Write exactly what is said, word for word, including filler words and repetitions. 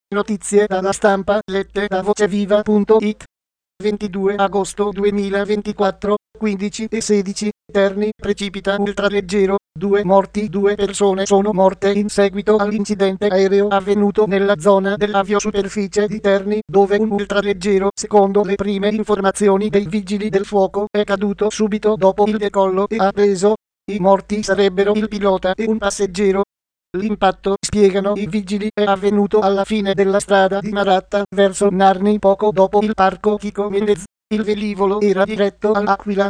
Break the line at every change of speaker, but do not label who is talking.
Notizie dalla stampa lette da voceviva punto it. ventidue agosto duemilaventiquattro, quindici e sedici, Terni, precipita ultraleggero, due morti, due persone sono morte in seguito all'incidente aereo avvenuto nella zona dell'aviosuperficie di Terni, dove un ultraleggero, secondo le prime informazioni dei vigili del fuoco, è caduto subito dopo il decollo e ha preso. I morti sarebbero il pilota e un passeggero. L'impatto, spiegano i vigili, è avvenuto alla fine della strada di Maratta, verso Narni poco dopo il parco Chico Menez. Il velivolo era diretto all'Aquila,